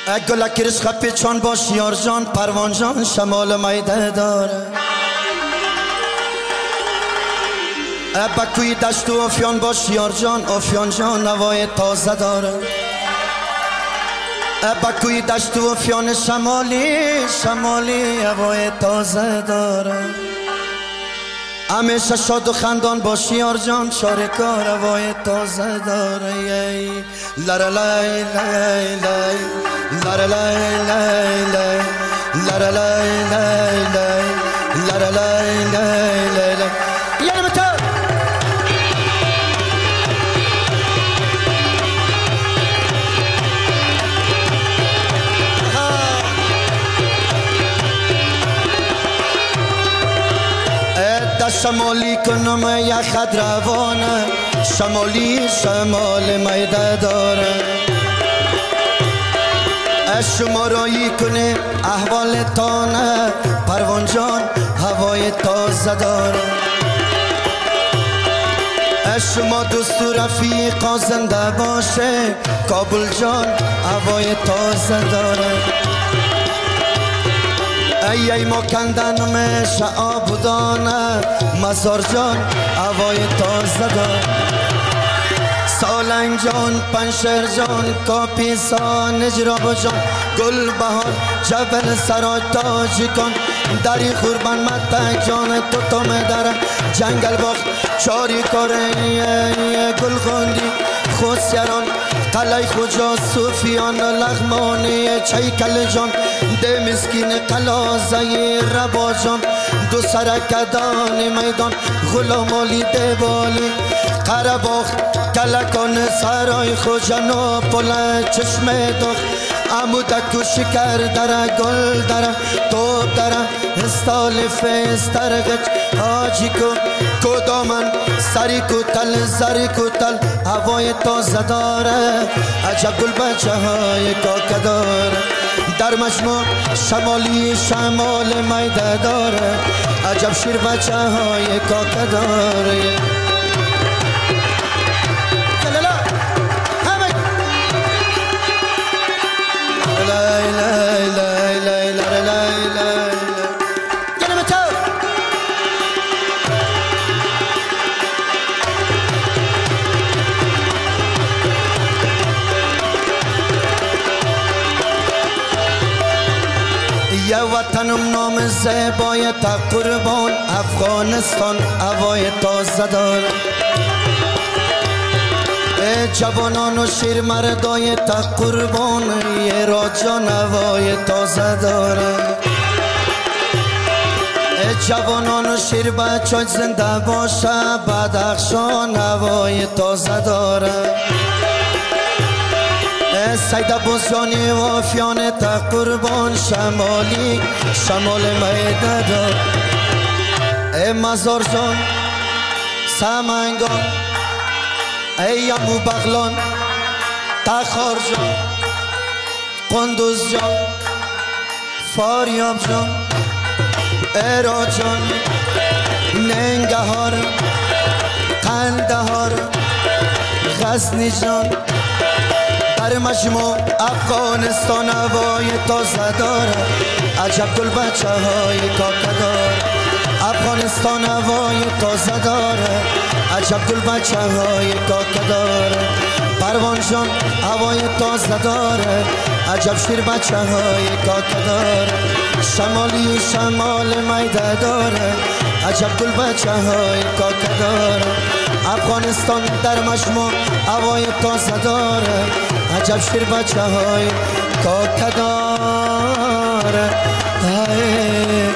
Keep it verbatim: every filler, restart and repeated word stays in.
گلک رشق پیچان باش یار جان پروان جان شمال میده داره بکوی دشت و افیان باش یار جان افیان جان نوای تازه داره بکوی دشت و افیان شمالی شمالی هوای تازه داره همیشه شاد و خندان باشی یار جان شارکار هوای تازه داره لره لای لای لای لره لای لای لای لره لای لای لای لره لای لای لای لای یعنی بتا شمالی کنم یا خد روانه شمالی شمال میده داره شما رایی کنه احوال تانه پروان جان هوای تازه داره شما دوست و رفیقا زنده باشه کابل جان هوای تازه داره ای ای ما کندن شعاب دانه مزار جان هوای تازه داره سالنگ جان پنشر جان کاپیسان نجراب جان گل بهار جبل سرای تاج کن دری خوربان متک جان تو تو مدره جنگل باغ چاری کاره گل خوندی خوسیران قلعه خوجا صوفیان لغمانی چیکل جان ده مسکین قلازه ربا جان دو سرکدان میدان غلام علی دبالی قرباخ کلکان سرای خوجا پل چشم داخ عمودک و شکر دره گل دره توب دره استال فستر غچ آجی کو کدامن سری کو تل زری کو تل هوای تازه داره عجب گل بچه های کاکه داره در مجموع شمالی شمال میده داره عجب شیر بچه های کاکه داره یه وطنم نام زیبای تا قربان افغانستان هوای تازه داره جوانان و شیر مردای تا قربان یه راجان هوای تازه داره جوانان و شیر بچه زنده باشه بدخشان هوای تازه داره سیده بوزیانی و افیان تا قربان شمالی شمال میده دار ای مزار جان سمنگان ای امو بغلان تخار جان قندوز جان فاریاب جان ایرا جان ننگهار قندهار غزنی جان در مجموع افغانستان هوای تازه داره عجب گل بچه های کاکه داره افغانستان هوای تازه داره عجب گل بچه های کاکه داره پروان جان هوای تازه داره عجب شیر بچه های کاکه داره شمالی شمال میده داره عجب گل بچه های کاکه داره افغانستان در مجموع هوای تازه داره عجب شیر بچه های کاکه داره